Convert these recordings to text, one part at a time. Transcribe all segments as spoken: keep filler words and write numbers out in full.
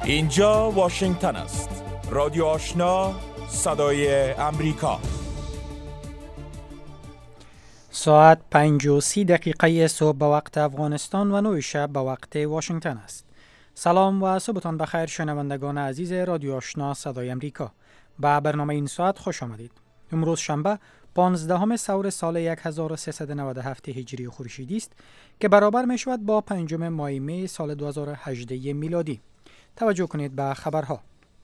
اینجا واشنگتن است. رادیو آشنا، صدای امریکا. ساعت پنج و سی دقیقه صبح به وقت افغانستان و نه شب به وقت واشنگتن است. سلام و صبحتان بخیر شنوندگان عزیز رادیو آشنا صدای امریکا. به برنامه این ساعت خوش آمدید. امروز شنبه پانزدهم سور سال هزار و سیصد و نود و هفت هجری خورشیدی است که برابر می شود با پنجم ماه می سال دو هزار و هجده میلادی. توجه کنید به خبرها.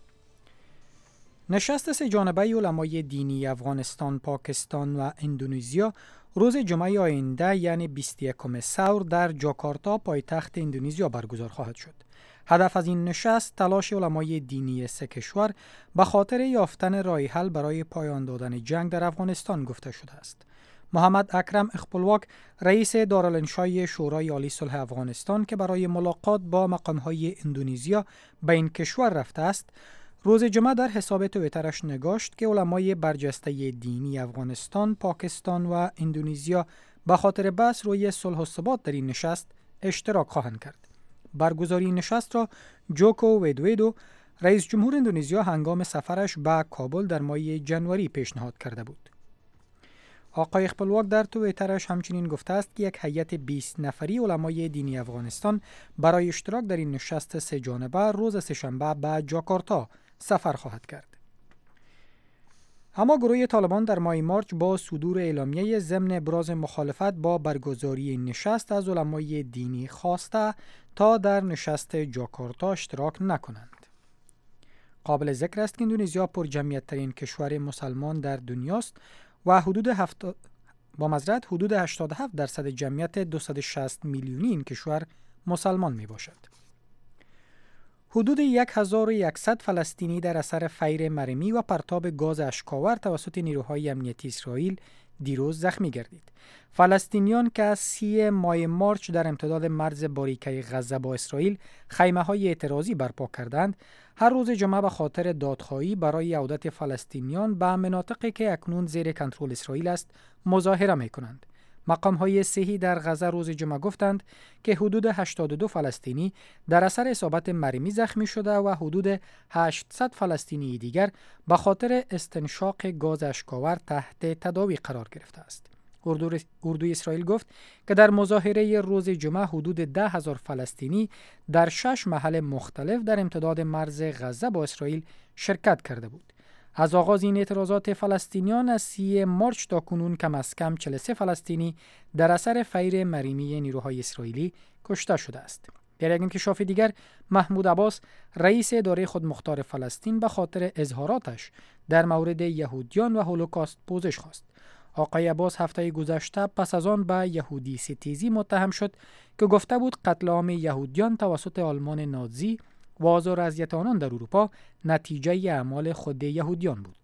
نشست سه جانبه علمای دینی افغانستان، پاکستان و اندونزیا روز جمعه آینده یعنی بیست و یکم سور در جاکارتا پایتخت اندونزیا برگزار خواهد شد. هدف از این نشست تلاش علمای دینی سه کشور به خاطر یافتن راه حل برای پایان دادن جنگ در افغانستان گفته شده است. محمد اکرم اخپلواک رئیس دارالانشای شورای عالی صلح افغانستان که برای ملاقات با مقامهای اندونزیا به این کشور رفته است، روز جمعه در حساب توییترش نگاشت که علمای برجسته دینی افغانستان، پاکستان و اندونزیا به خاطر بحث روی صلح و ثبات در این نشست اشتراک خواهند کرد. برگزاری نشست را جوکو ویدودو رئیس جمهور اندونزیا هنگام سفرش به کابل در ماه ژانویه پیشنهاد کرده بود. آقای اخپلواک در توییترش همچنین گفته است که یک هیئت بیست نفری علمای دینی افغانستان برای اشتراک در این نشست سه جانبه روز سه‌شنبه به جاکارتا سفر خواهد کرد. اما گروه طالبان در ماه مارچ با صدور اعلامیه ضمن ابراز مخالفت با برگزاری این نشست از علمای دینی خواسته تا در نشست جاکارتا اشتراک نکنند. قابل ذکر است که اندونزیا پر جمعیت ترین کشور مسلمان در دنیاست و حدود هفت با مزرعت حدود هشتاد و هفت درصد جمعیت دویست و شصت میلیونی این کشور مسلمان می باشد. حدود هزار و صد فلسطینی در اثر فیر مرمی و پرتاب گاز اشک‌آور توسط نیروهای امنیتی اسرائیل دیروز زخمی گردید. فلسطینیان که از سی ماه مارچ در امتداد مرز باریکه غزه با اسرائیل خیمه‌های اعتراضی برپا کردند، هر روز جمعه به خاطر دادخواهی برای عودت فلسطینیان به مناطقی که اکنون زیر کنترل اسرائیل است مظاهره می‌کنند. مقام‌های صحی در غزه روز جمعه گفتند که حدود هشتاد و دو فلسطینی در اثر اصابت مرمی زخمی شده و حدود هشتصد فلسطینی دیگر به خاطر استنشاق گاز اشک‌آور تحت تداوی قرار گرفته است. اردو اردوی اسرائیل گفت که در مظاهره روز جمعه حدود ده هزار فلسطینی در شش محل مختلف در امتداد مرز غزه با اسرائیل شرکت کرده بود. از آغاز این اعتراضات فلسطینیان از سی مارچ تا کنون کم از کم چهل و سه فلسطینی در اثر فیر مرمی نیروهای اسرائیلی کشته شده است. در یک انکشاف دیگر، محمود عباس رئیس اداره خودمختار فلسطین به خاطر اظهاراتش در مورد یهودیان و هولوکاست پوزش خواست. آقای عباس هفته گذشته پس از آن به یهودی ستیزی متهم شد که گفته بود قتل عام یهودیان توسط آلمان نازی و آزار و اذیت آنان در اروپا نتیجه اعمال خود یهودیان بود.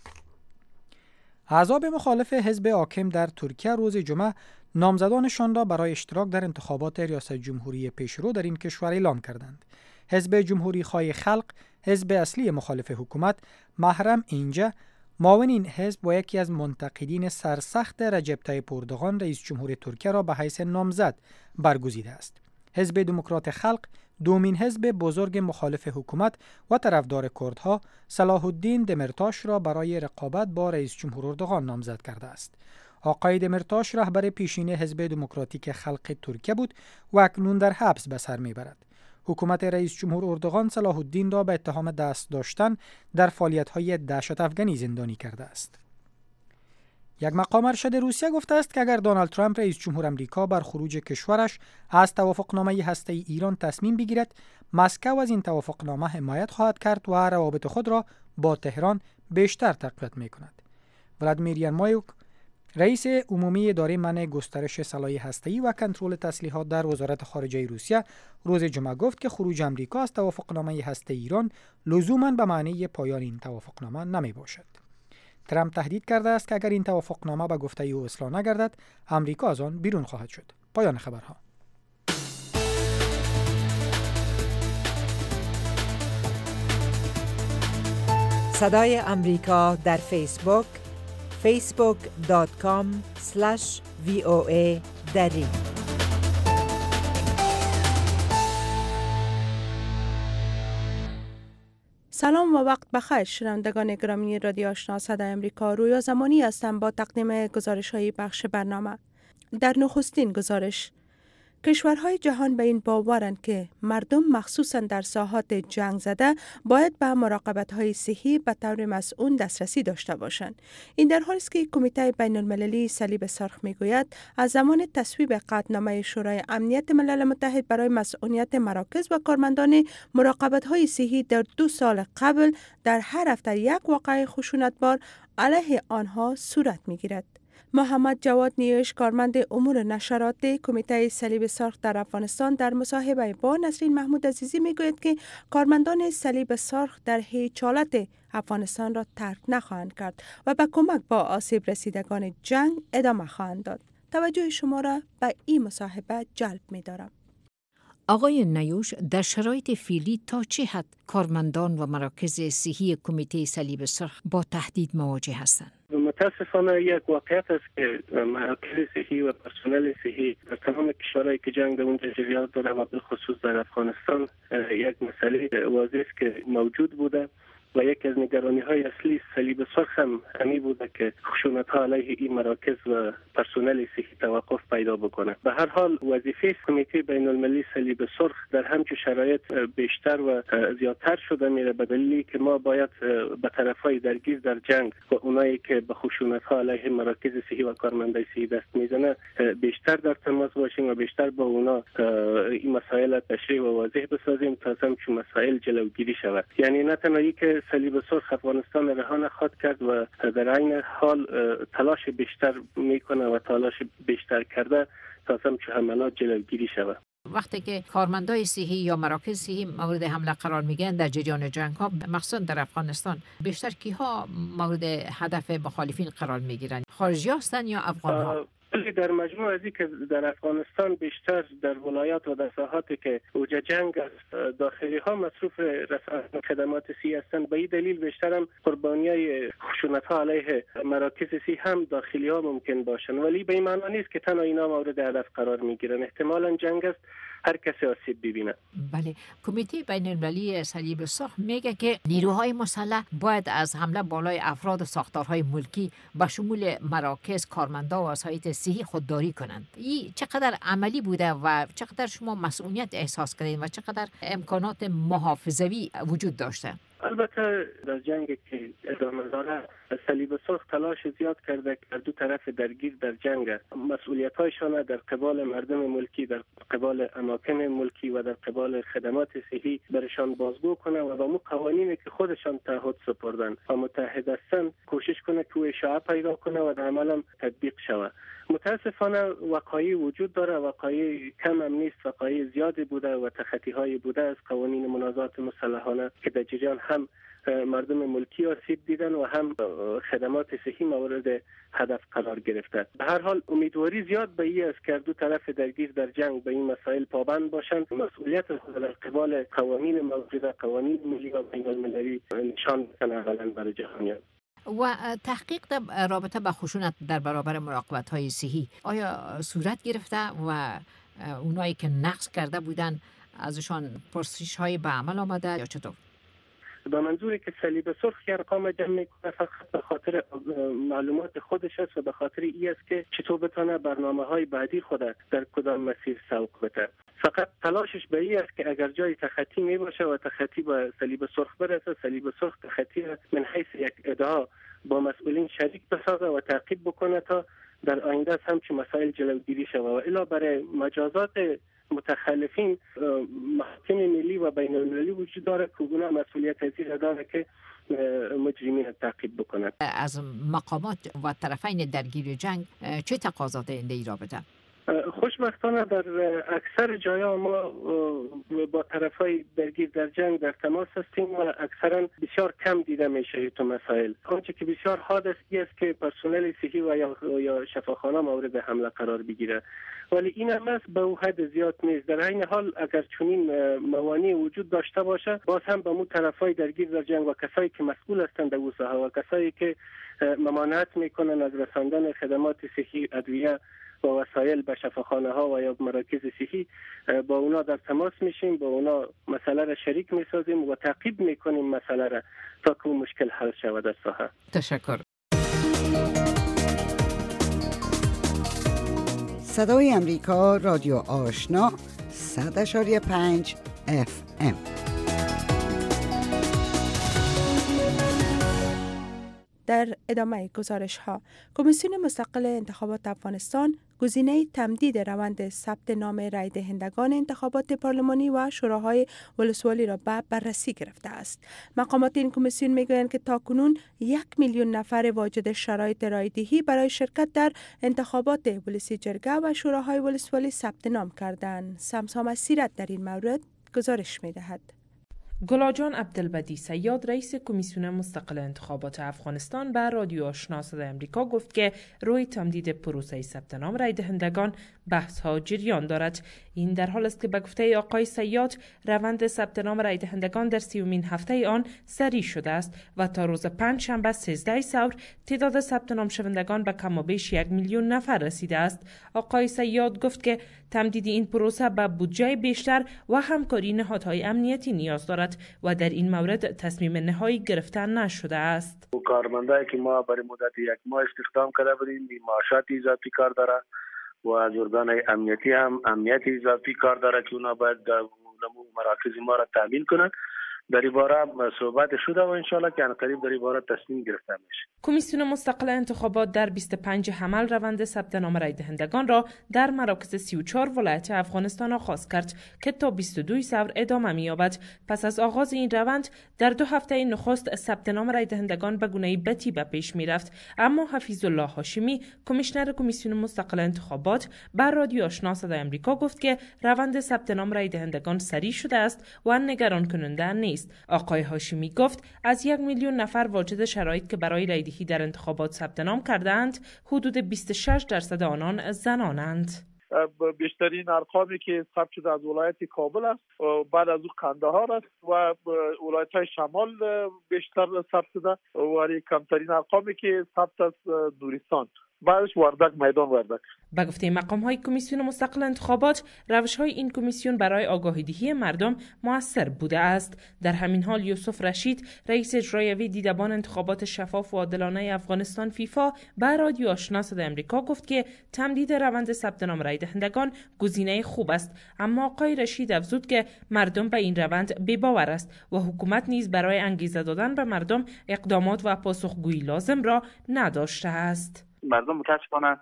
احزاب مخالف حزب حاکم در ترکیه روز جمعه نامزدانشان را برای اشتراک در انتخابات ریاست جمهوری پیشرو در این کشور اعلام کردند. حزب جمهوری خواه خلق، حزب اصلی مخالف حکومت، محرم اینجا معاون این حزب و یکی از منتقدین سرسخت رجب طیب اردوغان رئیس جمهور ترکیه را به حیث نامزد برگزیده است. حزب دموکرات خلق دومین حزب بزرگ مخالف حکومت و طرفدار کردها صلاح الدین دمرتاش را برای رقابت با رئیس جمهور اردوغان نامزد کرده است. آقای دمرتاش رهبر پیشین حزب دموکراتیک خلق ترکیه بود و اکنون در حبس به سر میبرد. حکومت رئیس جمهور اردوغان صلاح الدین را به اتهام دست داشتن در فعالیت‌های دهشت افغانی زندانی کرده است. یک مقام ارشد روسیه گفته است که اگر دونالد ترامپ رئیس جمهور امریکا بر خروج کشورش از توافقنامه هسته‌ای ایران تصمیم بگیرد، مسکو از این توافقنامه حمایت خواهد کرد و روابط خود را با تهران بیشتر تقویت می‌کند. ولادیمیر ینمایوک رئیس عمومی اداره منع گسترش سلاح هسته‌ای و کنترل تسلیحات در وزارت خارجه روسیه روز جمعه گفت که خروج امریکا از توافقنامه هسته‌ای ایران لزوماً به معنی پایان این توافقنامه نمی‌باشد. ترامپ تهدید کرده است که اگر این توافقنامه به گفته او اصلاح نگردد، امریکا از آن بیرون خواهد شد. پایان خبرها. صدای امریکا در فیسبوک فیسبوک دات کام اسلش وی او ای دری. سلام و وقت بخیر شنوندگان گرامی رادیو آشنا صدای امریکا. رویا زمانی هستم با تقدیم گزارش های بخش برنامه. در نخستین گزارش، کشورهای جهان به این باورند که مردم مخصوصا در ساحات جنگ زده باید به مراقبت‌های صحی به طور مسئول دسترسی داشته باشند. این در حالی است که کمیته بین المللی صلیب سرخ میگوید از زمان تصویب قطعنامه شورای امنیت ملل متحد برای مسئولیت مراکز و کارمندان مراقبت‌های صحی در دو سال قبل در هر هفته یک واقعه خشونتبار علیه آنها صورت میگیرد. محمد جواد نیوش، کارمند امور نشرات کمیته صلیب سرخ در افغانستان، در مصاحبه با نسرین محمود عزیزی میگوید که کارمندان صلیب سرخ در هیچ حالت افغانستان را ترک نخواهند کرد و به کمک با آسیب رسیدگان جنگ ادامه خواهند داد. توجه شما را به این مصاحبه جلب می‌دارم. آقای نیوش، در شرایط فعلی تا چه حد کارمندان و مراکز صحی کمیته صلیب سرخ با تهدید مواجه هستند؟ متاسفانه یک واقعیت است که مراکز صحی و پرسنل صحی در تمام کشورهایی که جنگ در اونجا جریان داره و به خصوص در افغانستان یک مسئله واضح است که موجود بوده و یک از نگرانی های اصلی صلیب سرخ هم همی بوده که خشونت ها علیه این مراکز و پرسنل صحی توقف پیدا بکنه. به هر حال وظیفه کمیته بین المللی صلیب سرخ در همچون شرایط بیشتر و زیادتر شده میره، به دلیلی که ما باید به طرفای درگیر در جنگ و اونایی که به خشونت ها علیه مراکز صحی و کارمندای صحی دست میزنه بیشتر در تماس باشیم و بیشتر با اونا این مسائل تشریح و واضح بسازیم تا همچون مسائل جلوگیری شود. یعنی نه تنها که صلیب سرخ افغانستان رها نخواهد کرد و در عین حال تلاش بیشتر میکنه و تلاش بیشتر کرده تا همچون حملات جلوگیری شود. وقتی که کارمندای صحی یا مراکز صحی مورد حمله قرار میگیرن در جریان جنگ ها، مخصوصا در افغانستان، بیشتر کیها مورد هدف مخالفین قرار میگیرن؟ خارجی هستن یا افغان ها؟ ولی در مجموع ازی که در افغانستان بیشتر در ولایات و در ساحاتی که اوج جنگ است داخلی ها مصروف رسانه خدمات صحی هستند، به این دلیل بیشتر هم قربانیای خشونت ها علیه مراکز صحی هم داخلی ها ممکن باشند، ولی به این معنی نیست که تنها اینا مورد هدف قرار میگیرن. احتمالاً جنگ است هر کسی آسیب ببینه. بله، کمیته بین المللی صلیب سرخ میگه که نیروهای مسلح باید از حمله بالای افراد و ساختارهای ملکی به شمول مراکز، کارمندا و وسایط صحی خودداری کنند. این چقدر عملی بوده و چقدر شما مسئولیت احساس کردین و چقدر امکانات محافظوی وجود داشته؟ البته در جنگ که ادامه داره صلیب سرخ تلاش زیاد کرده که دو طرف درگیر در جنگ مسئولیت‌هایشان در قبال مردم ملکی، در قبال اماکن ملکی و در قبال خدمات صحی برشان بازگو کنه و با مو قوانینی که خودشان تعهد سپردن و متحد هستند کوشش کنه که اشاعه پیدا کنه و در عمل هم تطبیق شود. متاسفانه وقایع وجود داره، وقایع کم هم نیست، وقایع زیادی بوده و تخطی‌های بوده از قوانین منازعات مسلحانه که در جریان هم مردم ملکی آسیب دیدن و هم خدمات صحی مورد هدف قرار گرفته. به هر حال امیدواری زیاد به این است که دو طرف درگیر در جنگ به این مسائل پابند باشند، مسئولیت خود در قبال قوانین موجوده، قوانین ملی و بین المللی نشان بدن اولا برای جهانیان. و تحقیق در رابطه با خشونت در برابر مراقبت‌های صحی آیا صورت گرفته و اونایی که نقض کرده بودن ازشان پرسش‌های به عمل آمده یا چطور؟ به منظوری که صلیب سرخ ارقام جمع میکنه فقط به خاطر معلومات خودش است و به خاطر این است که چطور بتونه برنامه‌های بعدی خود در کدام مسیر سوق بده. فقط تلاشش به این است که اگر جای تخطی می باشه و تخطی به صلیب سرخ برسه، صلیب سرخ تخطی من حیث یک ادعا با مسئولین شریک بسازه و تعقیب بکنه تا در آینده هم چه مسائل جلوگیری شود و الا برای مجازات متخلفین محاکم ملی و بین المللی وجود داره که اونا مسئولیت از این داره که مجرمین تعقیب بکنند. از مقامات و طرفین درگیر جنگ چه تقاضا دهنده ای رابطه؟ خوشبختانه در اکثر جاها ما با طرفای درگیر در جنگ در تماس هستیم و اکثرا بسیار کم دیده میشه تو مسائل. آنچه که بسیار حادث است که پرسنل صحی و یا شفاخانه مورد حمله قرار بگیره، ولی این هم است به حد زیاد نیست. در این حال اگر چنین موانع وجود داشته باشه، باز هم به مو طرفای درگیر در جنگ و کسایی که مسئول هستند در اون ساحه و کسایی که ممانعت میکنن از رساندن خدمات صحی، ادویه با وسایل به شفاخانه ها و یا مراکز صحی با اونا در تماس میشیم، با اونا مسئله را شریک میسازیم و تعقیب میکنیم مسئله را تا که مشکل حل شود در ساحه. تشکر. صدای امریکا، رادیو آشنا، صد اشاری پنج اف ام. در ادامه گزارش ها، کمیسیون مستقل انتخابات افغانستان گزینه تمدید روند ثبت نام رای دهندگان انتخابات پارلمانی و شوراهای ولسوالی را به بررسی گرفته است. مقامات این کمیسیون میگویند که تاکنون یک میلیون نفر واجد شرایط رای دهی برای شرکت در انتخابات ولسی جرگه و شوراهای ولسوالی ثبت نام کردند. سمسام سیرت در این مورد گزارش می‌دهد. گلاجان عبدالبدی صیاد رئیس کمیسیون مستقل انتخابات افغانستان به رادیو آشنا صدای امریکا گفت که روی تمدید پروسه ثبت نام رای دهندگان بحث ها جریان دارد. این در حال است که به گفته آقای صیاد روند ثبت نام رای دهندگان در سیومین هفته آن سریع شده است و تا روز پنج شنبه سیزده سور تعداد ثبت نام شوندگان به کم و بیش یک میلیون نفر رسیده است. آقای صیاد گفت که تمدید این پروسه به بودجه بیشتر و همکاری نهادهای امنیتی نیاز دارد و در این مورد تصمیم نهایی گرفته نشده است. کارمندایی که ما برای مدت یک ماه استخدام کرده بودیم معاشات اضافی کار داره و از ارگان امنیتی هم امنیت اضافی کار داره که اونا باید مراکز ما را تامین کنند. در این باره صحبت شده و انشالله که قریب در این باره تصمیم گرفته میشه. کمیسیون مستقل انتخابات در بیست و پنج حمل روند ثبت نام رای دهندگان را در مراکز سی و چهار ولایت افغانستان آغاز کرد که تا بیست و دو سور ادامه می‌یابد. پس از آغاز این روند در دو هفته نخست ثبت نام رای دهندگان به گونه بتی به پیش می‌رفت، اما حفیظ الله هاشمی کمیشنر کمیسیون مستقل انتخابات بر رادیو آشنا صدای آمریکا گفت که روند ثبت نام رای دهندگان سریع شده است و نگران کننده نیست. آقای هاشمی گفت از یک میلیون نفر واجد شرایط که برای رای دهی در انتخابات ثبت نام کردند، حدود بیست و شش درصد آنان زنانند. بیشترین ارقامی که ثبت شده از ولایت کابل است، بعد از او قندهار است و ولایت های شمال بیشتر ثبت شده و کمترین ارقامی که ثبت از نورستان، بعدش وردک، میدان وردک. به گفته مقام های کمیسیون مستقل انتخابات، روش های این کمیسیون برای آگاهی دهی مردم موثر بوده است. در همین حال یوسف رشید رئیس اجرایی دیدبان انتخابات شفاف و عادلانه افغانستان فیفا به رادیو آشنا صدای آمریکا گفت که تمدید روند ثبت نام رای دهندگان گزینه خوب است، اما آقای رشید افزود که مردم به این روند بی‌باور است و حکومت نیز برای انگیزه دادن به مردم اقدامات و پاسخگویی لازم را نداشته است. مردم متاسفانه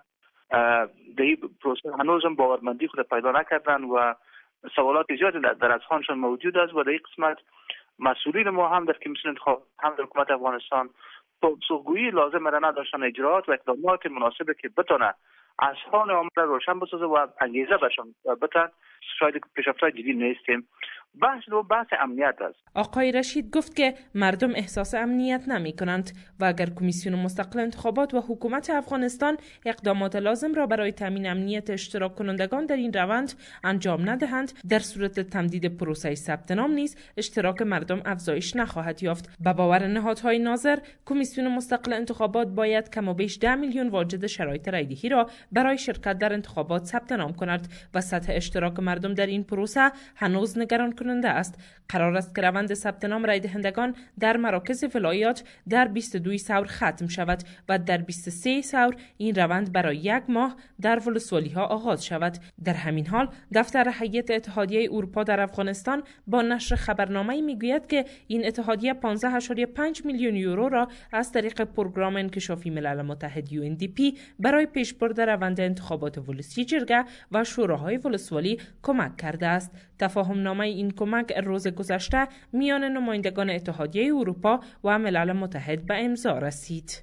در این پروسه هنوز هم باورمندی خود پیدا نکردن و سوالات زیادی در اذهانشان موجود است و در این قسمت مسئولین ما هم در کمیسیون انتخابات هم در حکومت افغانستان پاسخگویی لازم را نداشتن، اجرات و اقدامات مناسبی که بتونه اذهان عامه را روشن بسازه و انگیزه بهشان بتن. شاید پیشرفت‌های جدی نیستیم. بحث رو بحث امنیت است. آقای رشید گفت که مردم احساس امنیت نمی کنند و اگر کمیسیون مستقل انتخابات و حکومت افغانستان اقدامات لازم را برای تامین امنیت اشتراک کنندگان در این روند انجام ندهند، در صورت تمدید پروسه ثبت نام نیز اشتراک مردم افزایش نخواهد یافت. به باور نهادهای ناظر، کمیسیون مستقل انتخابات باید کم و بیش ده میلیون واجد شرایط رایدهی را برای شرکت در انتخابات ثبت نام کند و سطح اشتراک مردم در این پروسه هنوز نگران کننده است. قرار است که روند ثبت نام رای دهندگان در مراکز ولایات در بیست و دو سور ختم شود و در بیست و سه سور این روند برای یک ماه در ولسوالی ها آغاز شود. در همین حال دفتر هیئت اتحادیه اروپا در افغانستان با نشر خبرنامه‌ای میگوید که این اتحادیه پانزده ممیز پنج میلیون یورو را از طریق پروگرام انکشافی ملل متحد یو ان دی پی برای پیشبرد روند انتخابات ولسی جرگه و شوراهای ولسوالی کمک کرده است. تفاهم نامه این کمک روز گذشته میان نمایندگان اتحادیه اروپا و ملل متحد به امضا رسید.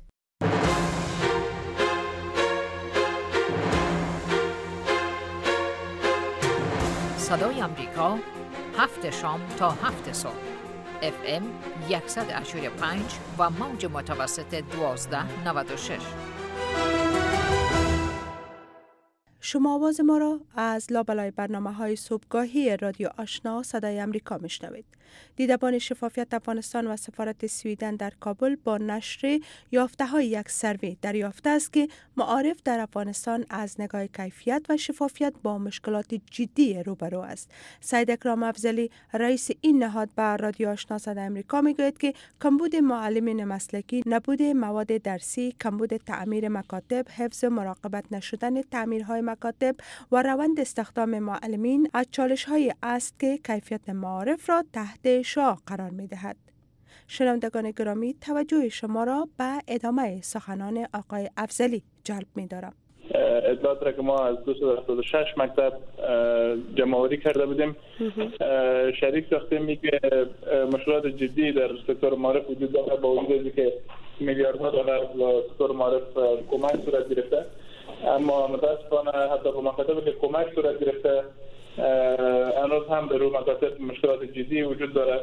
صدای آمریکا، هفت شام تا هفت صبح، اف ام صد و پنج و موج متوسط دوازده ممیز نود و شش. شما آواز ما را از لابلای برنامه های صبحگاهی رادیو آشنا صدای امریکا میشنوید. دیدبان شفافیت افغانستان و سفارت سویدن در کابل با نشر یافته های یک سروی دریافته است که معارف در افغانستان از نگاه کیفیت و شفافیت با مشکلات جدی روبرو است. سید اکرام افضلی رئیس این نهاد به رادیو آشنا صدای امریکا میگوید که کمبود معلمین مسلکی، نبود مواد درسی، کمبود تعمیر مکاتب، حفظ و مراقبت نشدن تعمیرهای مکاتب و روند استخدام معلمین از چالش‌های است که کیفیت معارف را تحت شعاع قرار می‌دهد. شنوندگان گرامی، توجه شما را به ادامه سخنان آقای افضلی جلب می‌دارم. اطلاعات را که ما از دویست و هفتاد و شش مکتب جمع‌آوری کرده بودیم، شریک ساختیم میگه مشکلات جدی در سکتور معارف وجود دارد، با وجود اینکه میلیاردها دلار به سکتور معارف کمک صورت گرفته، اما متاسفانه حتی به مکاتبی که کمک صورت گرفته هنوز هم در روی مکاتب مشکلات جدی وجود دارد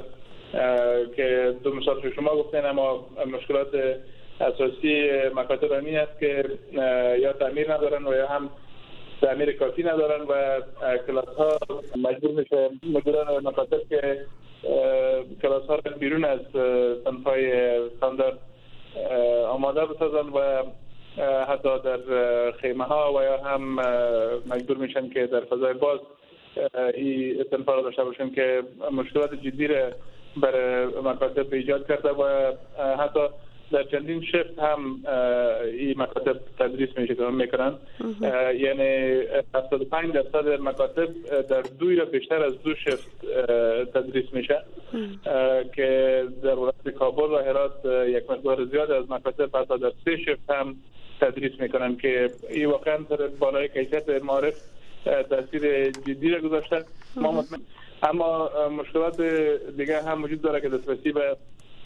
که دو مثال که شما گفتین، اما مشکلات اساسی مکاتب همین است که یا تعمیر ندارن و یا هم تعمیر کافی ندارن و کلاس ها مجبور میشه مدیران مکاتب که کلاس ها را بیرون از صنف های استاندارد آماده بسازن و حتی در خیمه ها و یا هم مجبور میشن که در فضای باز این صنف ها را داشته باشن که مشکلات جدی را برای مکاتب ایجاد کرده و حتی در چندین شفت هم این مکاتب تدریس میشه که میکنن، یعنی هفتاد و پنج درصد مکاتب در دوی را بیشتر از دو شفت تدریس میشه که در ولایت کابل و هرات یک مقدار زیاد از مکاتب حتی در سه شفت هم تدریس میکنن که این واقعا در بالای کیفیت معارف تاثیر جدی را گذاشته. اما مشکلات دیگه هم وجود داره که دسترسی به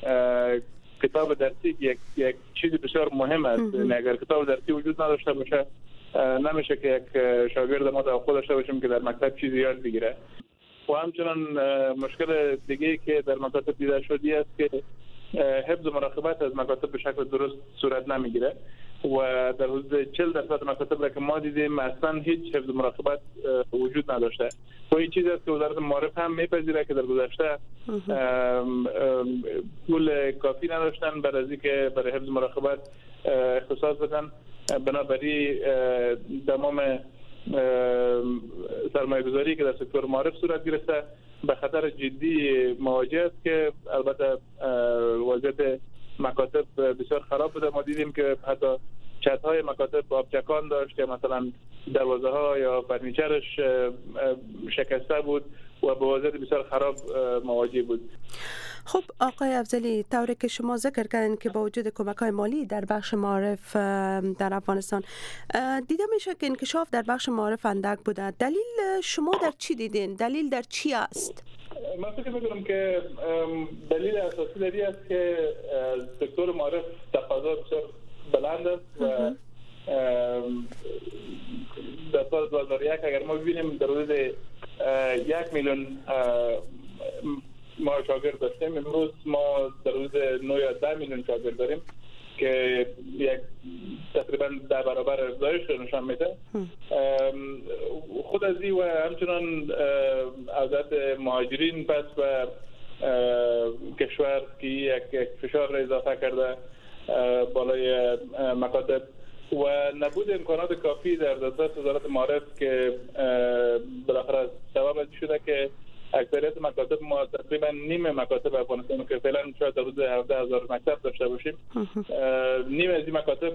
کتاب درسی یک یک چیز بسیار مهم است. اگر کتاب درسی وجود نداشته باشه نمیشه که یک شاگرد ما توقع داشته باشیم که در مکتب چیزی یاد بگیره. و همچنان مشکل دیگه که در مکاتب دیده شده است که حفظ و مراقبت از مکاتب به شکل درست صورت نمیگیره و در حدود چهل درصد مکاتب را که ما دیدیم اصلا هیچ حفظ و مراقبت وجود نداشته. و این چیزی است که وزارت معارف هم میپذیره که در گذشته پول کافی نداشتن برای از اینکه برای حفظ و مراقبت اختصاص بدن، بنابراین تمام سرمایه گذاری که در سکتور معارف صورت گرفته به خطر جدی مواجه است که البته وضعیت مکاتب بسیار خراب بوده. ما دیدیم که حتی چت های مکاتب آبچکان داشت که مثلا دروازه ها یا فرنیچرش شکسته بود و به وضعیت بسیار خراب مواجه بود. خب آقای افضلی، طوری که شما ذکر کردین که با وجود کمک‌های مالی در بخش معارف در افغانستان دیده میشه که انکشاف در بخش معارف اندک بوده. دلیل شما در چی دیدین؟ دلیل در چی است؟ من فکر می‌کنم که دلیل اساسی دری است که سکتور معارف تقاضا بسیار بلند است و در سال دو هزار و یک اگر ما ببینیم در حدود یک میلیون ما شاگرد داشتیم، امروز ما در حدود نه یا ده میلیون شاگرد داریم که یک تقریبا ده برابر افزایش رو نشان میده. خود از این و همچنان عودت مهاجرین پس و کشور که یک فشار را اضافه کرده بالای مکاتب و نبود امکانات کافی در دسترس وزارت معارف که بالاخره سبب شده که اکثریت مکاتب ما تقریبا نیم مکاتب افغانستان که فعلا شاید در حدود هفده هزار مکتب داشته باشیم، نیم از این مکاتب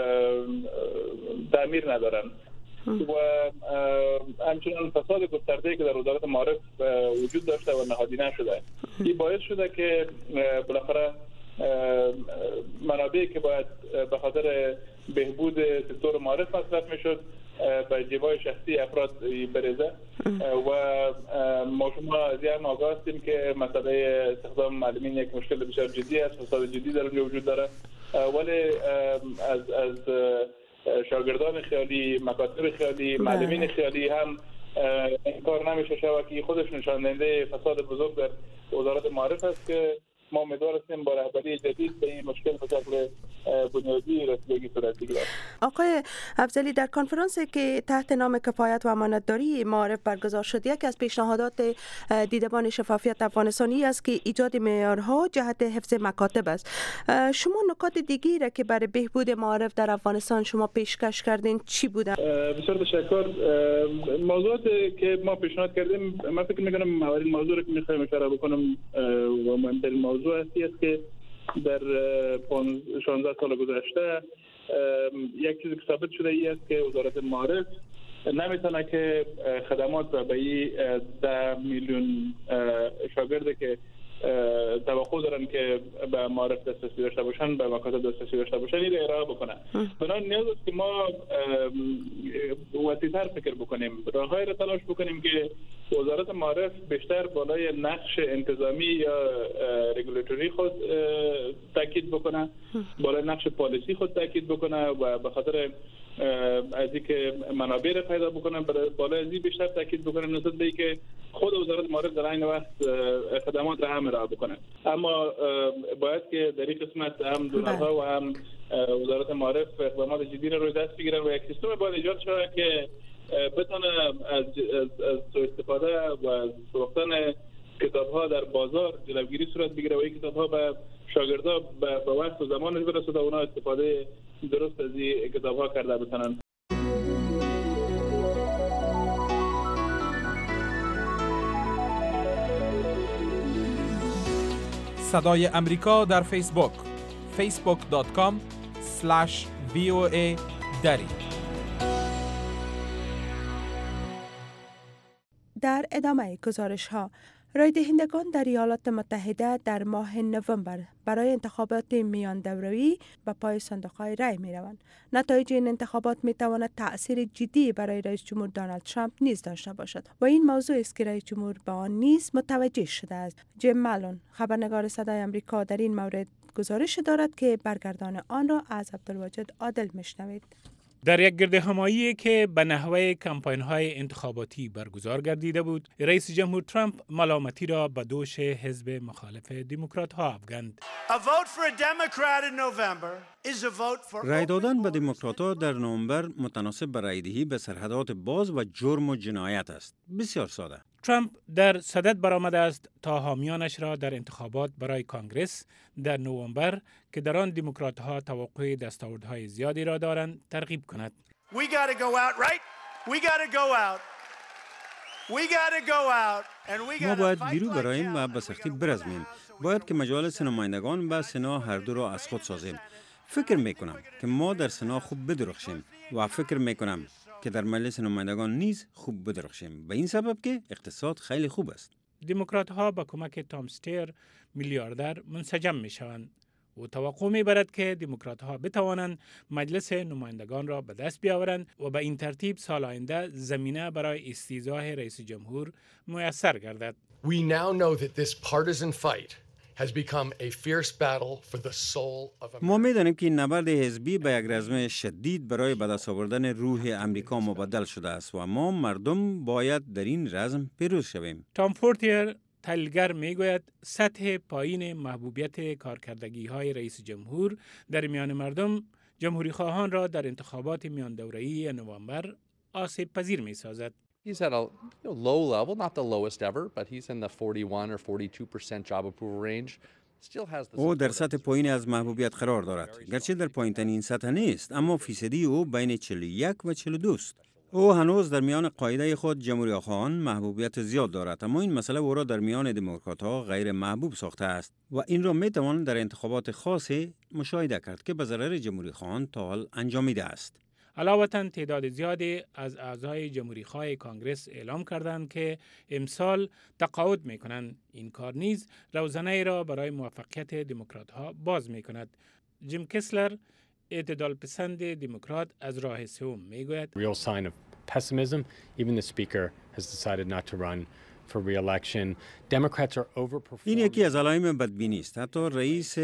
تعمیر ندارن و همچنان فساد گسترده‌ای که در وزارت معارف وجود داشته و نهادینه شده. این باعث شده که بالاخره منابعی که باید به خاطر بهبود سکتور معارف مصرف میشد به جیبای شخصی افراد بریزه و ما شما از این آگاه هستیم که مسئله استخدام معلمین یک مشکل بسیار جدی است، فساد جدی در اونجا وجود داره، ولی از از شاگردان خیالی، مکاتب خیالی، معلمین خیالی هم این کار نمیشه شود که خودش نشان دهنده فساد بزرگ در وزارت معارف است که ما امیدوار هستیم با رهبری جدید به این مشکل به شکل بنیادی رسیدگی صورت بگیرد. آقای افضلی، در کنفرانسی که تحت نام کفایت و امانتداری معارف برگزار شد، یکی از پیشنهادات دیدبان شفافیت افغانستانی است که ایجاد معیارها جهت حفظ مکاتب است. شما نکات دیگری را که برای بهبود معارف در افغانستان شما پیشکش کردین چی بوده؟ بسیار تشکر. موضوعاتی که ما پیشنهاد کردیم، من فکر می‌کنم اولین موضوع را که می‌خوایم اشاره بکنم و مهمترین موضوع است که در شانزده سال گذشته یک چیزی که ثابت شده ای است که وزارت معارف نمیتونه که خدمات را به این ده میلیون شاگردی که توقع دارن که به معارف دسترسی داشته باشن، به مکاتب دسترسی داشته باشن، این را ارائه بکنن. بنابراین نیاز است که ما وسیع‌تر فکر بکنیم، راههایی را تلاش بکنیم که وزارت معارف بیشتر بالای نقش انتظامی یا رگولیتوری خود تاکید بکنه، بالای نقش پالیسی خود تاکید بکنه و به خاطر از اینکه منابع را پیدا بکنن، بالای از این بیشتر تاکید بکنه نسبت به اینکه خود وزارت معارف در این وقت خدمات را هم ارائه بکنه. اما باید که در این قسمت هم دولت‌ها و هم وزارت معارف اقدامات جدی را روی دست بگیرن و یک سیستم باید ایجاد شود که بتونه از از سوء استفاده و از فروختن کتاب‌ها در بازار جلوگیری صورت بگیره و این کتاب‌ها به شاگردها به وقت و زمانش برسه تا اونا استفاده درست از این کتاب‌ها کرده بتونن. صدای امریکا در فیسبوک فیسبوک دات کام اسلش وی او ای دری. در ادامه گزارش ها، رای دهندگان در ایالات متحده در ماه نوامبر برای انتخابات میان دوره‌ای به پای صندوق‌های رای می‌روند. نتایج این انتخابات می‌تواند تأثیر جدی برای رئیس جمهور دونالد ترامپ نیز داشته باشد و این موضوع است که رئیس جمهور به آن نیز متوجه شده است. جیم مالون، خبرنگار صدای آمریکا، در این مورد گزارش دارد که برگردان آن را از عبدالواجد عادل می‌شنوید. در یک گردهمایی که به نحوه کمپاین‌های انتخاباتی برگزار گردیده بود، رئیس جمهور ترامپ ملامتی را به دوش حزب مخالف دموکرات‌ها افکند. رای دادن به دموکرات‌ها در نوامبر متناسب با رایدهی به سرحدات باز و جرم و جنایت است. بسیار ساده. ترامپ در صدد برآمده است تا حامیانش را در انتخابات برای کانگرس در نوامبر که در آن دموکرات‌ها توقع دستاوردهای زیادی را دارند ترغیب کند. ما باید بیرون براییم و به سختی برزمیم. باید که مجالس نمایندگان و سنا هر دو را از خود سازیم. فکر میکنم که ما در سنا خوب بدرخشیم و فکر میکنم که در مجلس نمایندگان نیز خوب بدرخشیم، به این سبب که اقتصاد خیلی خوب است. دموکرات‌ها با کمک تام استیر میلیاردر منسجم میشوند و توقع میبرد که دموکرات‌ها بتوانند مجلس نمایندگان را به دست بیاورند و به این ترتیب سال آینده زمینه برای استیضاح رئیس جمهور میسر گردد. We now know that this partisan fight has become a fierce battle for the soul of America. ما می‌دانیم که این نبرد حزبی به یک رزم شدید برای به دست آوردن روح امریکا مبدل شده است و ما مردم باید در این رزم پیروز شویم. تام فورتیر تحلیلگر میگوید سطح پایین محبوبیت کارکردگی‌های رئیس جمهور در میان مردم جمهوری خواهان را در انتخابات میان دوره‌ای نوامبر آسیب پذیر می‌سازد. He's at a you know, low level, not the lowest ever, but he's in the forty-one or forty-two percent job approval range. Still has the او در سطح پایین از محبوبیت قرار دارد. گرچه در پایین‌ترین سطح نیست، اما فیصدی او بین چهل و یک و چهل و دو است. او هنوز در میان قاعده خود جمهوری خواهان محبوبیت زیاد دارد، اما این مسئله او را در میان دموکرات‌ها غیر محبوب ساخته است و این را می‌توان در انتخابات خاصی مشاهده کرد که به ضرر جمهوری خواهان تا حال انجامیده است. علاوه تعداد زیادی از اعضای جمهوری خواه کانگرس اعلام کردند که امسال تقاعد می‌کنند. این کار نیز روزنه را برای موفقیت دموکرات‌ها باز می‌کند. جیم کسلر، اعتدال پسند دموکرات از راه سوم، میگوید real sign of pessimism. Even the speaker has decided not to run for re-election. Democrats are overperforming. این یکی از علائم بدبینی است. حتی رئیس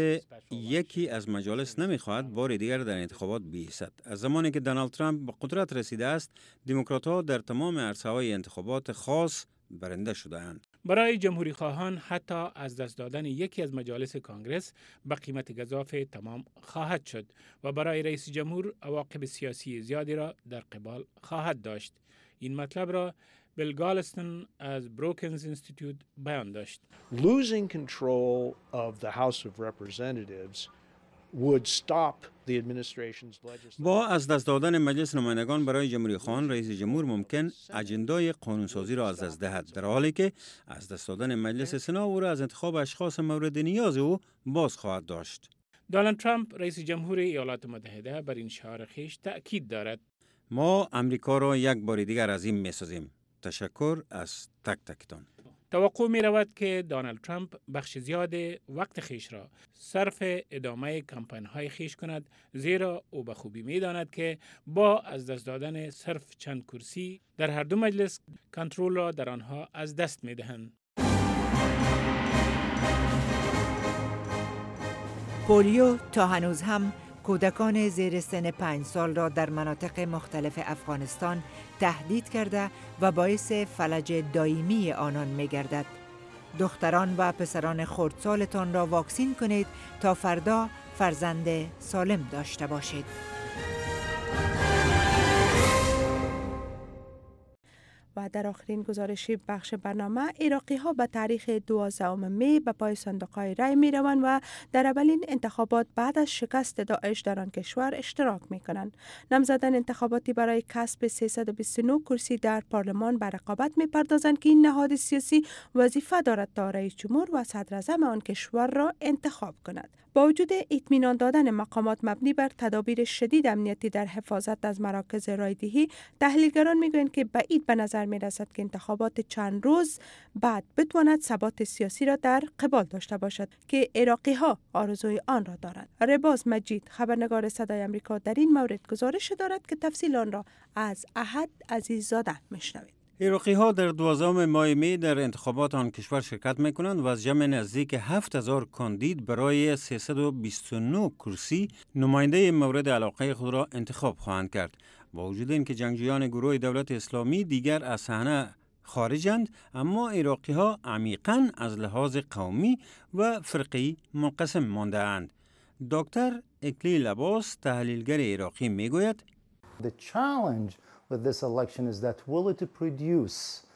یکی از مجالس نمیخواهد بار دیگر در انتخابات بایستد. از زمانی که دونالد ترامپ به قدرت رسیده است، دموکرات‌ها در تمام عرصه‌های انتخابات خاص برنده شده‌اند. برای جمهوری خواهان حتی از دست دادن یکی از مجالس کانگرس به قیمت گزاف تمام خواهد شد و برای رئیس جمهور عواقب سیاسی زیادی را در قبال خواهد داشت. این مطلب را بیل گالستون از بروکنز اینستیتوت بیان داشت. Losing control of the House of Representatives would stop the administration's legislation. با از دست دادن مجلس نمایندگان برای جمهوری خواهان رئیس جمهور ممکن اجندای قانونسازی را از دست دهد، در حالی که از دست دادن مجلس سنا او را از انتخاب اشخاص مورد نیاز او باز خواهد داشت. دونالد ترامپ رئیس جمهور ایالات متحده بر این شعار خویش تأکید دارد: ما امریکا را یک بار دیگر عظیم می‌سازیم. تشکر از تک تکتان. توقع می رود که دونالد ترامپ بخش زیاد وقت خیش را صرف ادامه کمپین های خیش کند، زیرا او به خوبی می داند که با از دست دادن صرف چند کرسی در هر دو مجلس کنترل را در آنها از دست می دهند. پولیو تا هنوز هم کودکان زیر سن پنج سال را در مناطق مختلف افغانستان تهدید کرده و باعث فلج دائمی آنان می گردد. دختران و پسران خردسالتان را واکسین کنید تا فردا فرزند سالم داشته باشید. و در آخرین گزارشی بخش برنامه، عراقی ها به تاریخ دوازدهم می به پای صندوق‌های رای می روند و در اولین انتخابات بعد از شکست داعش در آن کشور اشتراک می کنند. نامزدان انتخاباتی برای کسب سیصد و بیست و نه کرسی در پارلمان به رقابت می پردازند که این نهاد سیاسی وظیفه دارد تا رئیس جمهور و صدر اعظم آن کشور را انتخاب کند. با وجود اطمینان دادن مقامات مبنی بر تدابیر شدید امنیتی در حفاظت از مراکز رایدهی، تحلیلگران میگویند که بعید به نظر می رسد که انتخابات چند روز بعد بتواند ثبات سیاسی را در قبال داشته باشد که عراقی ها آرزوی آن را دارند. رباز مجید، خبرنگار صدای آمریکا، در این مورد گزارش دارد که تفصیل آن را از احد عزیززاده میشنوید. عراقی ها در دوازدهم ماه می در انتخابات آن کشور شرکت می کنند و از جمع نزدیک هفت هزار کاندید برای سیصد و بیست و نه کرسی نماینده مورد علاقه خود را انتخاب خواهند کرد. با وجود اینکه جنگجویان گروه دولت اسلامی دیگر از صحنه خارجند، اما عراقی ها عمیقاً از لحاظ قومی و فرقی منقسم مانده اند. دکتر اکلیل عباس، تحلیلگر عراقی، می گوید The challenge with this election is that will it produce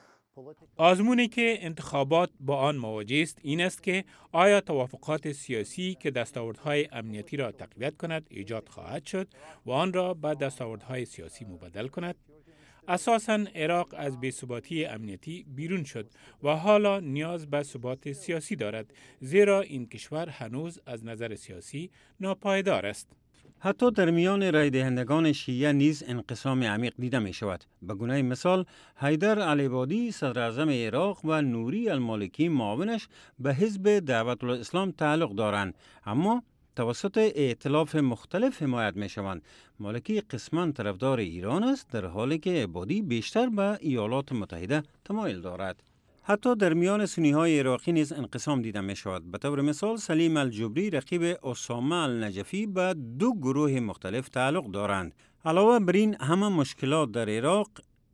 آزمونی که انتخابات با آن مواجه است این است که آیا توافقات سیاسی که دستاوردهای امنیتی را تقویت کند ایجاد خواهد شد و آن را به دستاوردهای سیاسی مبدل کند. اساساً عراق از بی‌ثباتی امنیتی بیرون شد و حالا نیاز به ثبات سیاسی دارد، زیرا این کشور هنوز از نظر سیاسی ناپایدار است. حتی در میان رای دهندگان شیعه نیز انقسام عمیق دیده می شود. به گونه مثال، حیدر العبادی صدر اعظم عراق و نوری المالکی معاونش به حزب دعوت الاسلام تعلق دارند، اما توسط ائتلاف مختلف حمایت می شوند. مالکی قسماً طرفدار ایران است، در حالی که عبادی بیشتر به ایالات متحده تمایل دارد. حتی در میان سنی های عراقی نیز انقسام دیده می شود. به طور مثال، سلیم الجبری رقیب اسامه النجفی به دو گروه مختلف تعلق دارند. علاوه بر این، همه مشکلات در عراق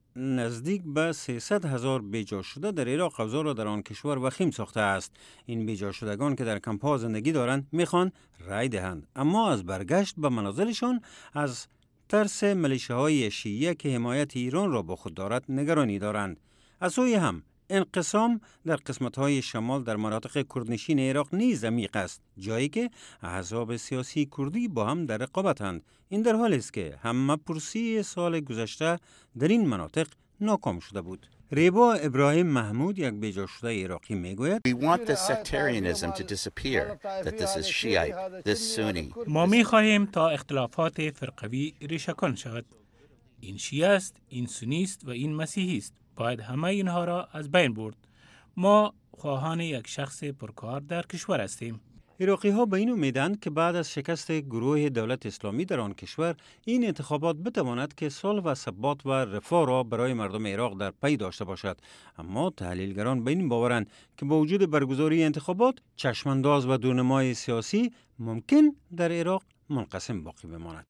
نزدیک به سیصد هزار بیجا شده در عراق اوضاع را در آن کشور وخیم ساخته است. این بیجا شدگان که در کمپ‌ها زندگی دارند میخوان رای دهند، اما از برگشت به منازلشان از ترس ملیشه‌های شیعه که حمایت ایران را با خود دارد نگرانی دارند. از سوی هم انقسام در قسمت‌های شمال در مناطق کردنشین عراق نیز عمیق است، جایی که احزاب سیاسی کردی با هم در رقابتند. این در حالی است که همه پرسی سال گذشته در این مناطق ناکام شده بود. ریبا ابراهیم محمود، یک بیجا شده عراقی، میگوید We want the sectarianism to disappear, that this is Shiite, this Sunni. ما می‌خواهیم تا اختلافات فرقوی ریشه‌کن شود. این شیعه است، این سنی است و این مسیحی است. باید همه اینها را از بین برد. ما خواهان یک شخص پرکار در کشور هستیم. عراقی ها به این امیدند که بعد از شکست گروه دولت اسلامی در آن کشور، این انتخابات بتواند که صلح و ثبات و رفاه را برای مردم عراق در پی داشته باشد. اما تحلیلگران به این باورند که با وجود برگزاری انتخابات، چشمانداز و دورنمای سیاسی ممکن در عراق منقسم باقی بماند.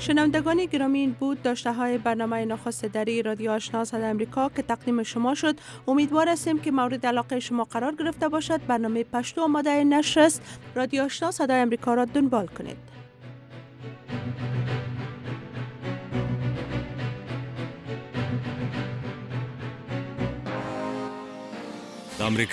شنوندگان گرامی، این بود داشته های برنامه نخست دری رادیو آشنا صدای امریکا که تقدیم شما شد. امیدوار هستیم که مورد علاقه شما قرار گرفته باشد. برنامه پشتو آماده نشر است. رادیو آشنا صدای امریکا را دنبال کنید.